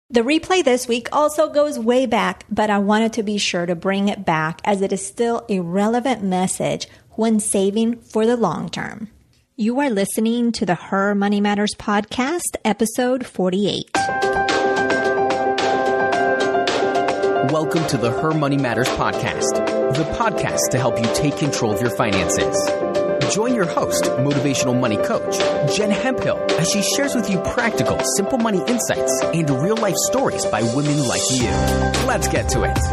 The replay this week also goes way back, but I wanted to be sure to bring it back as it is still a relevant message when saving for the long term. You are listening to the Her Money Matters podcast, episode 48. Welcome to the Her Money Matters podcast, the podcast to help you take control of your finances. Join your host, motivational money coach, Jen Hemphill, as she shares with you practical, simple money insights and real-life stories by women like you. Let's get to it.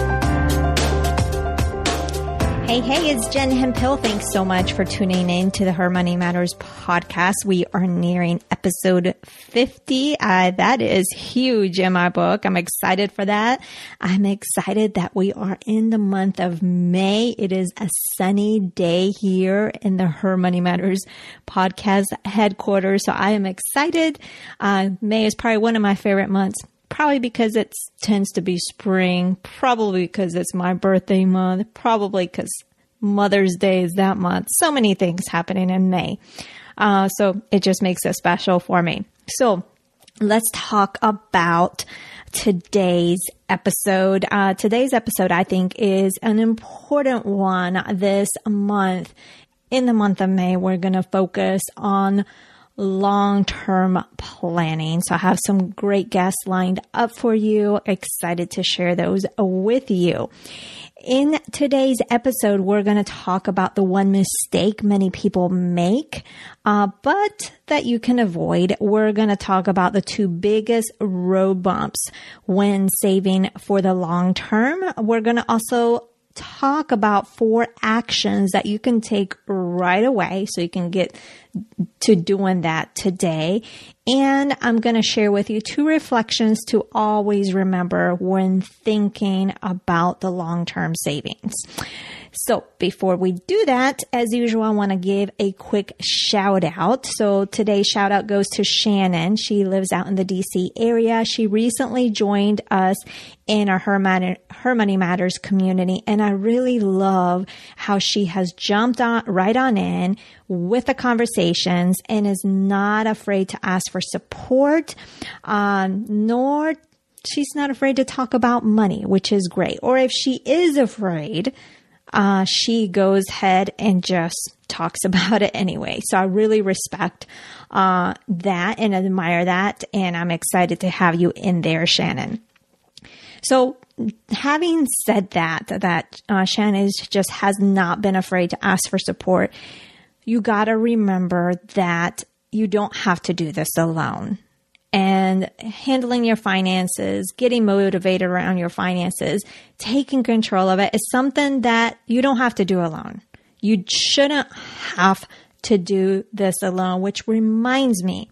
Hey, it's Jen Hemphill. Thanks so much for tuning in to the Her Money Matters podcast. We are nearing episode 50. That is huge in my book. I'm excited for that. I'm excited that we are in the month of May. It is a sunny day here in the Her Money Matters podcast headquarters. So I am excited. May is probably one of my favorite months. Probably because it tends to be spring, probably because it's my birthday month, probably because Mother's Day is that month. So many things happening in May. So it just makes it special for me. So let's talk about today's episode. Today's episode, I think, is an important one this month. In the month of May, we're going to focus on long-term planning. So I have some great guests lined up for you. Excited to share those with you. In today's episode, we're going to talk about the one mistake many people make, but that you can avoid. We're going to talk about the two biggest road bumps when saving for the long term. We're going to also talk about 4 actions that you can take right away so you can get to doing that today. And I'm going to share with you 2 reflections to always remember when thinking about the long-term savings. So before we do that, as usual, I want to give a quick shout out. So today's shout out goes to Shannon. She lives out in the DC area. She recently joined us in our Her Money Matters community. And I really love how she has jumped right on in with the conversations and is not afraid to ask for support, nor she's not afraid to talk about money, which is great. Or if she is afraid, she goes ahead and just talks about it anyway. So I really respect that and admire that. And I'm excited to have you in there, Shannon. So having said that Shannon just has not been afraid to ask for support, you got to remember that you don't have to do this alone. And handling your finances, getting motivated around your finances, taking control of it is something that you don't have to do alone. You shouldn't have to do this alone, which reminds me,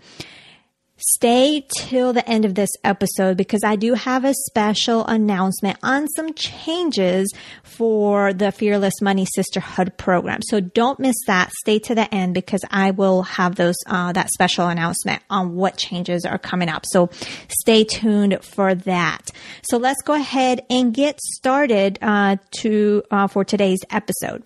stay till the end of this episode because I do have a special announcement on some changes for the Fearless Money Sisterhood program. So don't miss that. Stay to the end because I will have those that special announcement on what changes are coming up. So stay tuned for that. So let's go ahead and get started for today's episode.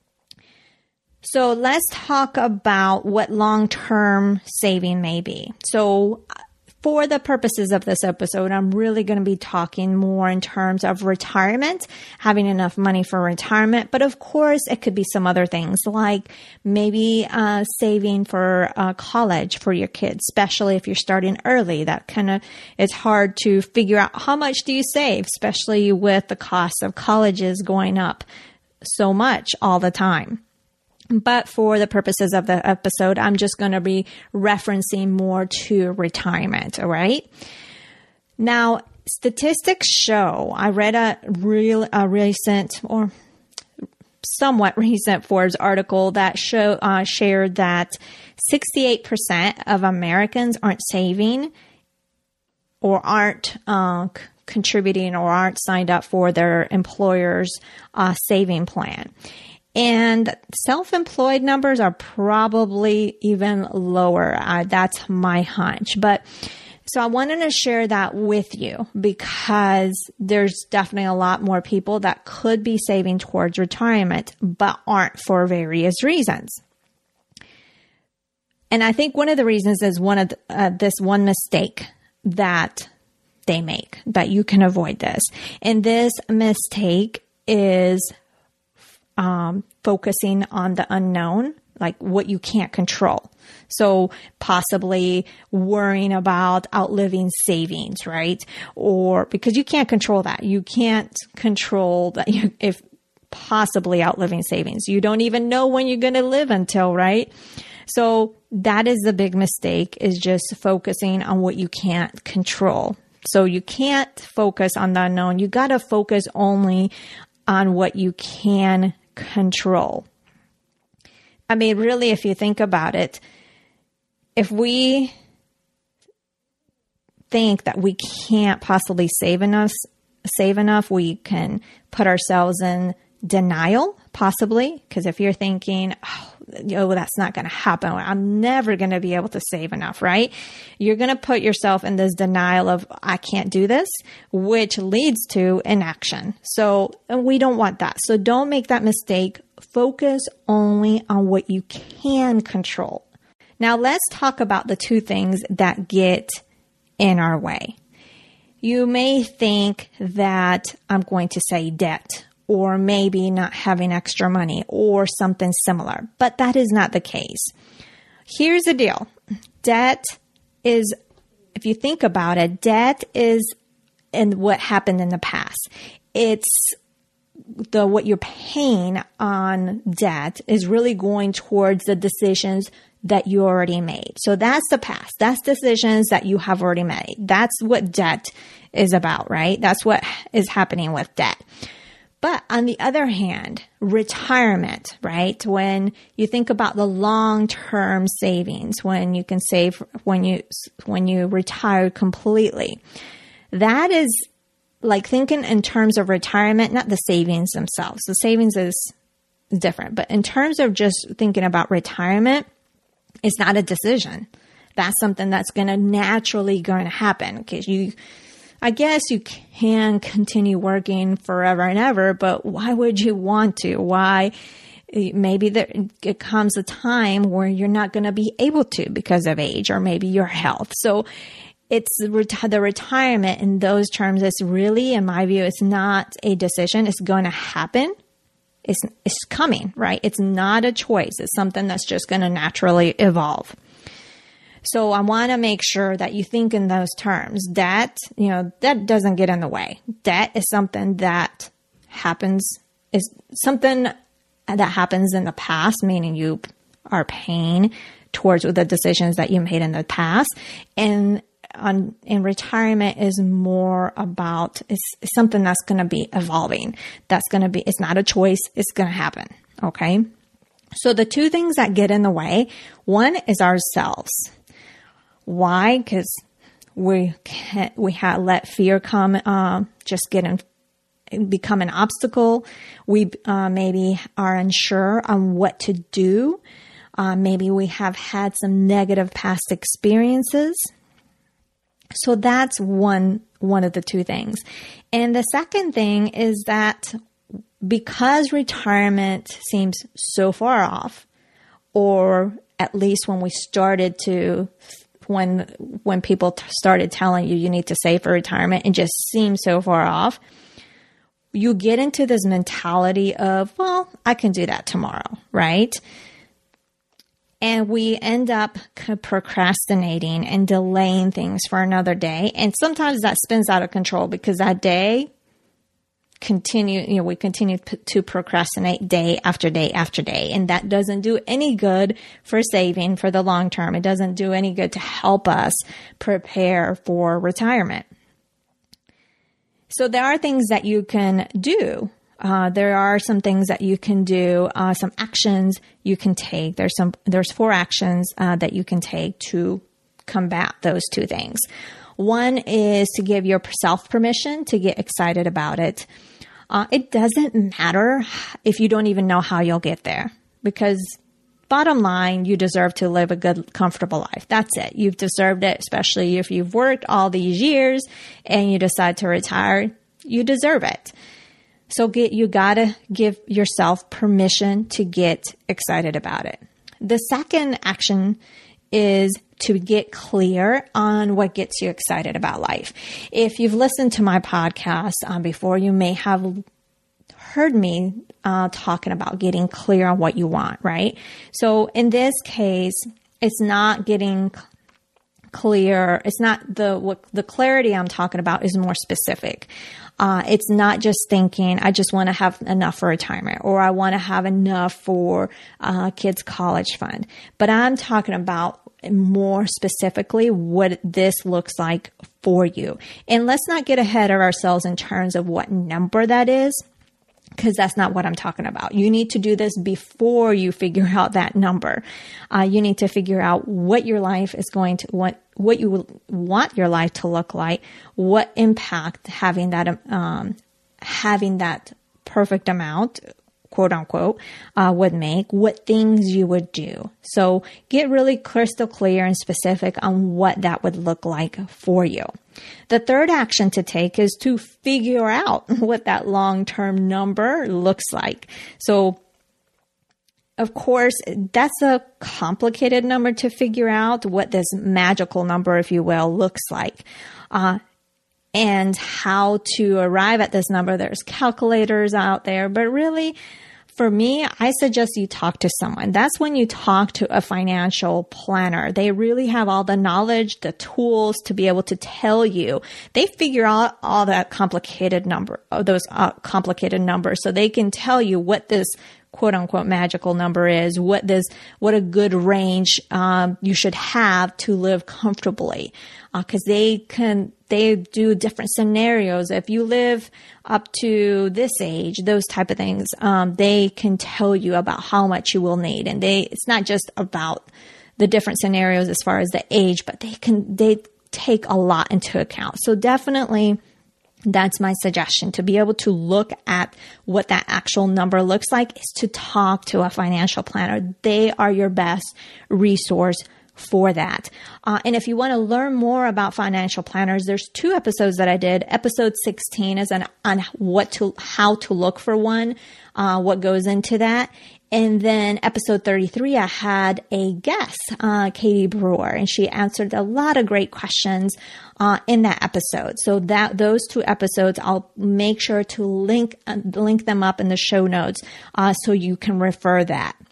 So let's talk about what long-term saving may be. So for the purposes of this episode, I'm really going to be talking more in terms of retirement, having enough money for retirement. But of course, it could be some other things like maybe saving for college for your kids, especially if you're starting early. That kind of, it's hard to figure out how much do you save, especially with the cost of colleges going up so much all the time. But for the purposes of the episode, I'm just going to be referencing more to retirement. All right. Now, statistics show, I read a recent or somewhat recent Forbes article that shared that 68% of Americans aren't saving or aren't contributing or aren't signed up for their employer's saving plan. And self-employed numbers are probably even lower. That's my hunch. But so I wanted to share that with you because there's definitely a lot more people that could be saving towards retirement, but aren't for various reasons. And I think one of the reasons is this one mistake that they make, that you can avoid this. And this mistake is focusing on the unknown, like what you can't control. So possibly worrying about outliving savings, right? Or because you can't control that. You can't control that if possibly outliving savings. You don't even know when you're going to live until, right? So that is the big mistake, is just focusing on what you can't control. So you can't focus on the unknown. You got to focus only on what you can control. I mean, really, if you think about it, if we think that we can't possibly save enough, we can put ourselves in denial, possibly. Because if you're thinking, oh, that's not going to happen, I'm never going to be able to save enough, right? You're going to put yourself in this denial of, I can't do this, which leads to inaction. So we don't want that. So don't make that mistake. Focus only on what you can control. Now let's talk about the two things that get in our way. You may think that I'm going to say debt, or maybe not having extra money, or something similar, but that is not the case. Here's the deal. Debt is, if you think about it, debt is in what happened in the past. It's what you're paying on debt is really going towards the decisions that you already made. So that's the past. That's decisions that you have already made. That's what debt is about, right? That's what is happening with debt. But on the other hand, retirement, right? When you think about the long-term savings, when you can save, when you retire completely, that is like thinking in terms of retirement, not the savings themselves. The savings is different, but in terms of just thinking about retirement, it's not a decision. That's something that's going to happen, because I guess you can continue working forever and ever, but why would you want to? Why? Maybe it comes a time where you're not going to be able to because of age, or maybe your health. So it's the retirement in those terms. It's really, in my view, it's not a decision. It's going to happen. It's coming, right? It's not a choice. It's something that's just going to naturally evolve. So I want to make sure that you think in those terms. Debt, that doesn't get in the way. Debt is something that happens in the past, meaning you are paying towards the decisions that you made in the past. And in retirement is more about, it's something that's going to be evolving. It's not a choice. It's going to happen. Okay. So the two things that get in the way, one is ourselves. Why? Because we let fear come, become an obstacle. We maybe are unsure on what to do. Maybe we have had some negative past experiences. So that's one of the two things. And the second thing is that because retirement seems so far off, or at least when people started telling you need to save for retirement, it just seems so far off, you get into this mentality of, well, I can do that tomorrow, right? And we end up procrastinating and delaying things for another day. And sometimes that spins out of control, because that day we continue to procrastinate day after day after day. And that doesn't do any good for saving for the long term. It doesn't do any good to help us prepare for retirement. So there are things that you can do. There are some things that you can do, some actions you can take. There's 4 actions that you can take to combat those two things. One is to give yourself permission to get excited about it. It doesn't matter if you don't even know how you'll get there, because bottom line, you deserve to live a good, comfortable life. That's it. You've deserved it, especially if you've worked all these years and you decide to retire. You deserve it. So you gotta give yourself permission to get excited about it. The second action is to get clear on what gets you excited about life. If you've listened to my podcast before, you may have heard me talking about getting clear on what you want, right? So in this case, it's not getting clear. It's not the clarity I'm talking about is more specific. It's not just thinking, I just want to have enough for retirement, or I want to have enough for kids' college fund. But I'm talking about more specifically what this looks like for you. And let's not get ahead of ourselves in terms of what number that is, because that's not what I'm talking about. You need to do this before you figure out that number. You need to figure out what your life is going to, what you want your life to look like, what impact having that perfect amount, quote unquote, would make, what things you would do. So get really crystal clear and specific on what that would look like for you. The third action to take is to figure out what that long-term number looks like. So, of course, that's a complicated number to figure out, what this magical number, if you will, looks like. And how to arrive at this number. There's calculators out there, but really, for me, I suggest you talk to someone. That's when you talk to a financial planner. They really have all the knowledge, the tools to be able to tell you. They figure out all that complicated complicated numbers, so they can tell you what this quote unquote magical number is, what a good range you should have to live comfortably. Because they do different scenarios. If you live up to this age, those type of things, they can tell you about how much you will need. And it's not just about the different scenarios as far as the age, but they take a lot into account. So definitely, that's my suggestion. To be able to look at what that actual number looks like is to talk to a financial planner. They are your best resource for that. And if you want to learn more about financial planners, there's 2 episodes that I did. Episode 16 is on how to look for one, what goes into that. And then episode 33, I had a guest, Katie Brewer, and she answered a lot of great questions in that episode. So those 2 episodes, I'll make sure to link them up in the show notes so you can refer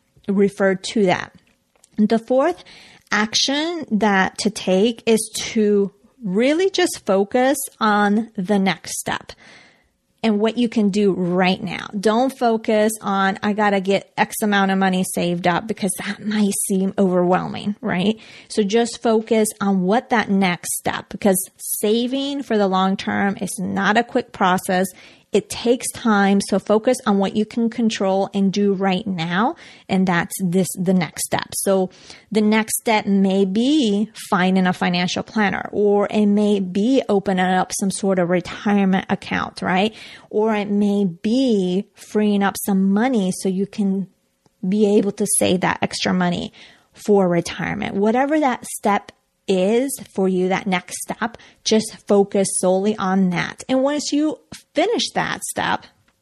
to that. The fourth action to take is to really just focus on the next step and what you can do right now. Don't focus on, I got to get X amount of money saved up, because that might seem overwhelming, right? So just focus on what that next step, because saving for the long term is not a quick process. It takes time. So focus on what you can control and do right now. And that's the next step. So the next step may be finding a financial planner, or it may be opening up some sort of retirement account, right? Or it may be freeing up some money so you can be able to save that extra money for retirement. Whatever that step is for you, that next step, just focus solely on that. And once you finish that step,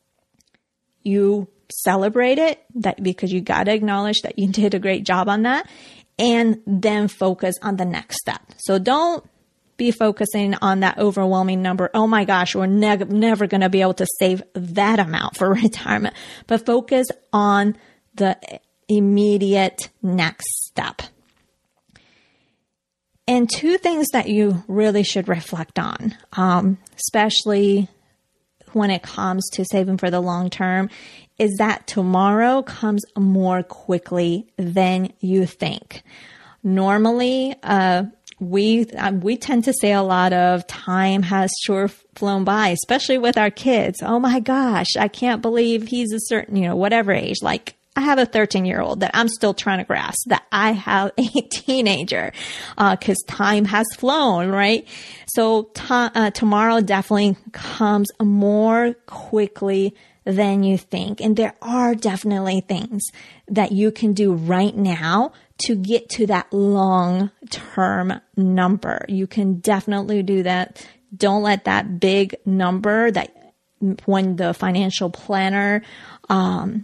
you celebrate it, because you got to acknowledge that you did a great job on that, and then focus on the next step. So don't be focusing on that overwhelming number. Oh my gosh, we're never going to be able to save that amount for retirement, but focus on the immediate next step. And 2 things that you really should reflect on, especially when it comes to saving for the long term, is that tomorrow comes more quickly than you think. Normally, we tend to say a lot of time has sure flown by, especially with our kids. Oh my gosh, I can't believe he's a certain, whatever age, like I have a 13-year-old that I'm still trying to grasp that I have a teenager, because time has flown, right? So tomorrow definitely comes more quickly than you think. And there are definitely things that you can do right now to get to that long-term number. You can definitely do that. Don't let that big number that when the financial planner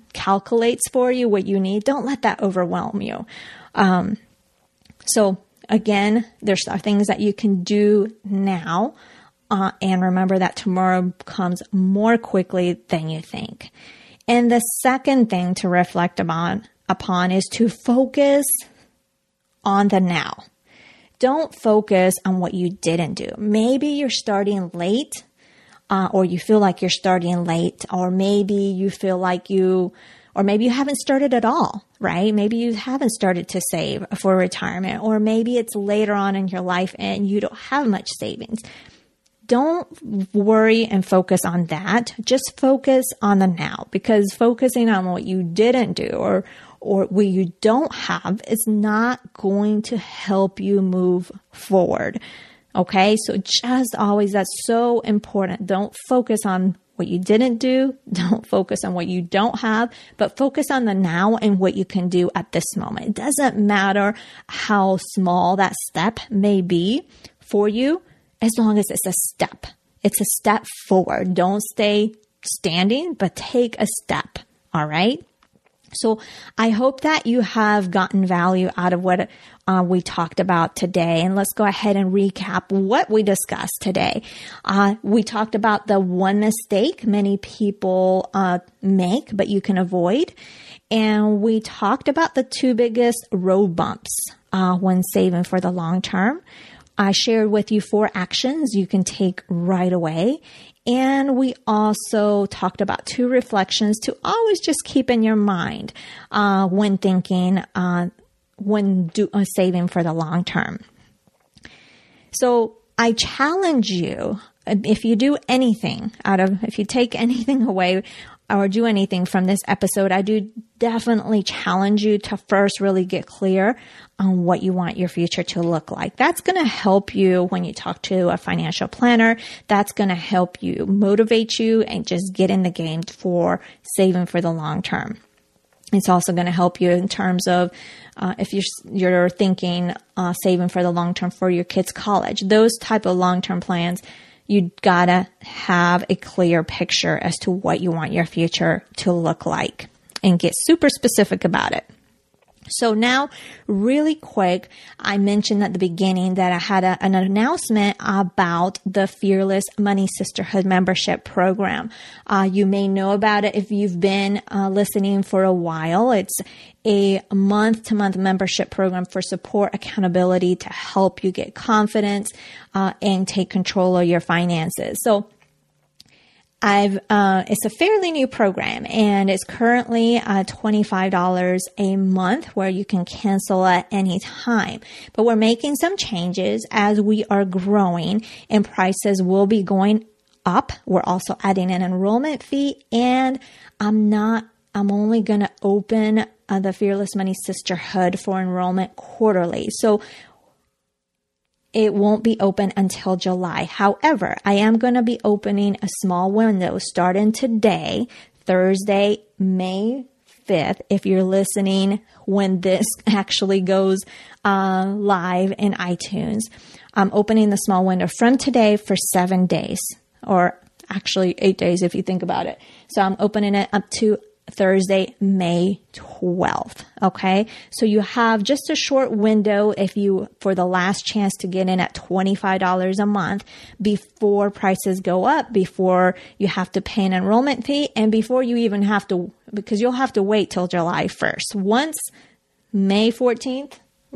calculates for you what you need, don't let that overwhelm you. So Again, there's things that you can do now. And remember that tomorrow comes more quickly than you think. And the second thing to reflect upon is to focus on the now. Don't focus on what you didn't do. Maybe you're starting late, or you feel like you're starting late, or maybe you feel like or maybe you haven't started at all, right? Maybe you haven't started to save for retirement, or maybe it's later on in your life and you don't have much savings. Don't worry and focus on that. Just focus on the now, because focusing on what you didn't do or what you don't have is not going to help you move forward. Okay. So just always, that's so important. Don't focus on what you didn't do. Don't focus on what you don't have, but focus on the now and what you can do at this moment. It doesn't matter how small that step may be for you, as long as it's a step. It's a step forward. Don't stay standing, but take a step. All right. So I hope that you have gotten value out of what we talked about today. And let's go ahead and recap what we discussed today. We talked about the one mistake many people make, but you can avoid. And we talked about the two biggest road bumps when saving for the long term. I shared with you 4 actions you can take right away. And we also talked about 2 reflections to always just keep in your mind when thinking, saving for the long term. So I challenge you, if you take anything away or do anything from this episode, I do definitely challenge you to first really get clear on what you want your future to look like. That's going to help you when you talk to a financial planner. That's going to help you motivate you and just get in the game for saving for the long term. It's also going to help you in terms of if you're thinking saving for the long term for your kids' college. Those type of long-term plans, you gotta have a clear picture as to what you want your future to look like and get super specific about it. So now, really quick, I mentioned at the beginning that I had an announcement about the Fearless Money Sisterhood membership program. You may know about it if you've been listening for a while. It's a month-to-month membership program for support, accountability to help you get confidence and take control of your finances. So it's a fairly new program, and it's currently $25 a month where you can cancel at any time. But we're making some changes as we are growing, and prices will be going up. We're also adding an enrollment fee, and I'm only going to open the Fearless Money Sisterhood for enrollment quarterly. So it won't be open until July. However, I am going to be opening a small window starting today, Thursday, May 5th, if you're listening when this actually goes live in iTunes. I'm opening the small window from today for 7 days, or actually 8 days if you think about it. So I'm opening it up to Thursday, May 12th. Okay. So you have just a short window for the last chance to get in at $25 a month before prices go up, before you have to pay an enrollment fee, and before you even because you'll have to wait till July 1st. Once May 12th,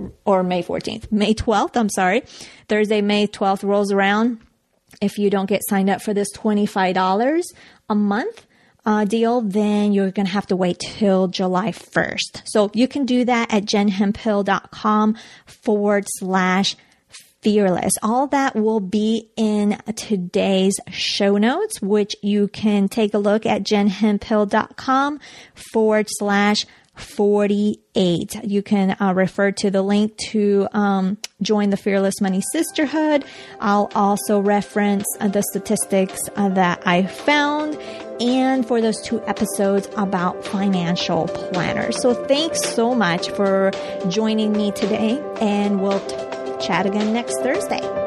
Thursday, May 12th rolls around. If you don't get signed up for this $25 a month deal, then you're going to have to wait till July 1st. So you can do that at jenhempill.com/fearless. All that will be in today's show notes, which you can take a look at jenhempill.com/48. You can refer to the link to join the Fearless Money Sisterhood. I'll also reference the statistics that I found, and for those 2 episodes about financial planners. So thanks so much for joining me today, and we'll chat again next Thursday.